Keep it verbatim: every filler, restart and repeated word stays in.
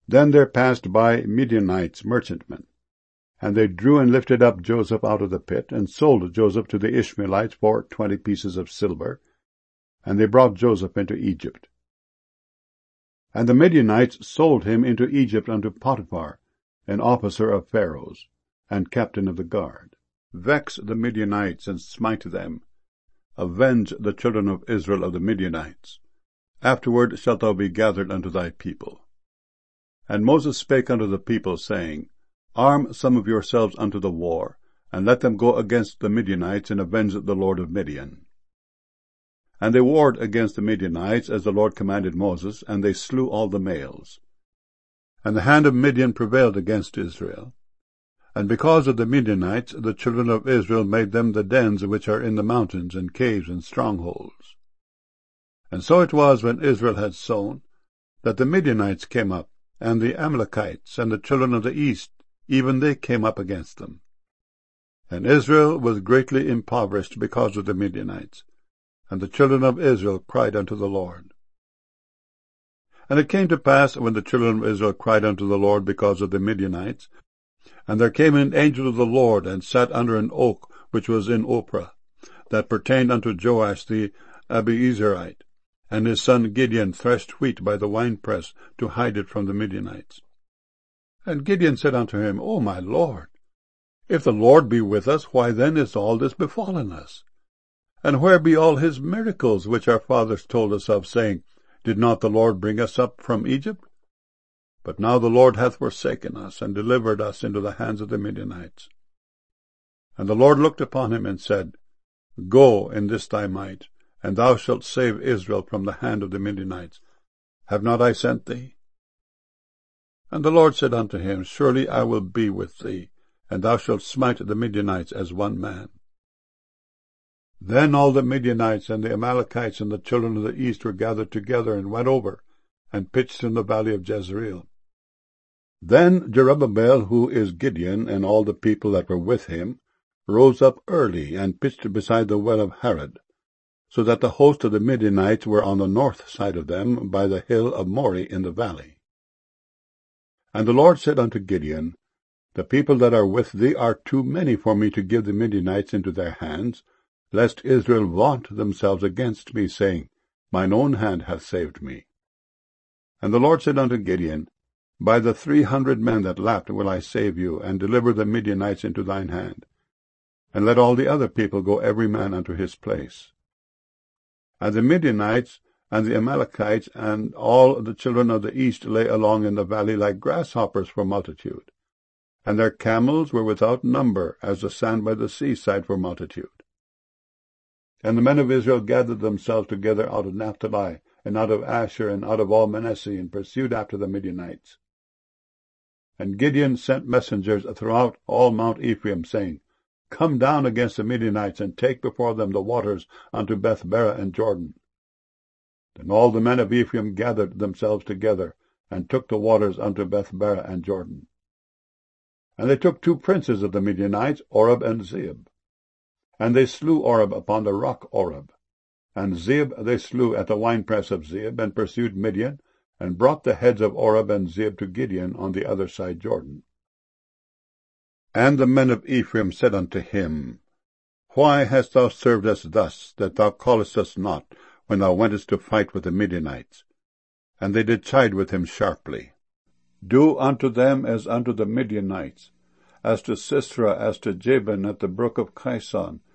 Then there passed by Midianites merchantmen, and they drew and lifted up Joseph out of the pit, and sold Joseph to the Ishmaelites for twenty pieces of silver, and they brought Joseph into Egypt. And the Midianites sold him into Egypt unto Potiphar, an officer of Pharaoh's, and captain of the guard. Vex the Midianites, and smite them. Avenge the children of Israel of the Midianites. Afterward shalt thou be gathered unto thy people. And Moses spake unto the people, saying, Arm some of yourselves unto the war, and let them go against the Midianites, and avenge the lord of Midian. And they warred against the Midianites, as the Lord commanded Moses, and they slew all the males. And the hand of Midian prevailed against Israel. And because of the Midianites, the children of Israel made them the dens which are in the mountains, and caves, and strongholds. And so it was, when Israel had sown, that the Midianites came up, and the Amalekites, and the children of the east, even they came up against them. And Israel was greatly impoverished because of the Midianites. And the children of Israel cried unto the Lord. And it came to pass, when the children of Israel cried unto the Lord because of the Midianites, and there came an angel of the Lord, and sat under an oak which was in Ophrah, that pertained unto Joash the Abiezerite, and his son Gideon threshed wheat by the winepress, to hide it from the Midianites. And Gideon said unto him, O my Lord, if the Lord be with us, why then is all this befallen us? And where be all his miracles, which our fathers told us of, saying, Did not the Lord bring us up from Egypt? But now the Lord hath forsaken us, and delivered us into the hands of the Midianites. And the Lord looked upon him, and said, Go in this thy might, and thou shalt save Israel from the hand of the Midianites. Have not I sent thee? And the Lord said unto him, Surely I will be with thee, and thou shalt smite the Midianites as one man. Then all the Midianites and the Amalekites and the children of the east were gathered together, and went over, and pitched in the valley of Jezreel. Then Jerubbaal, who is Gideon, and all the people that were with him, rose up early, and pitched beside the well of Harod, so that the host of the Midianites were on the north side of them, by the hill of Moreh in the valley. And the Lord said unto Gideon, The people that are with thee are too many for me to give the Midianites into their hands, lest Israel vaunt themselves against me, saying, Mine own hand hath saved me. And the Lord said unto Gideon, By the three hundred men that lapped will I save you, and deliver the Midianites into thine hand. And let all the other people go every man unto his place. And the Midianites and the Amalekites and all the children of the east lay along in the valley like grasshoppers for multitude, and their camels were without number, as the sand by the seaside for multitude. And the men of Israel gathered themselves together out of Naphtali, and out of Asher, and out of all Manasseh, and pursued after the Midianites. And Gideon sent messengers throughout all Mount Ephraim, saying, Come down against the Midianites, and take before them the waters unto Bethbara and Jordan. Then all the men of Ephraim gathered themselves together, and took the waters unto Bethbara and Jordan. And they took two princes of the Midianites, Oreb and Zeeb. And they slew Oreb upon the rock Oreb. And Zeeb they slew at the winepress of Zeeb, and pursued Midian, and brought the heads of Oreb and Zeeb to Gideon on the other side Jordan. And the men of Ephraim said unto him, Why hast thou served us thus, that thou callest us not, when thou wentest to fight with the Midianites? And they did chide with him sharply. Do unto them as unto the Midianites, as to Sisera, as to Jabin at the brook of Kison,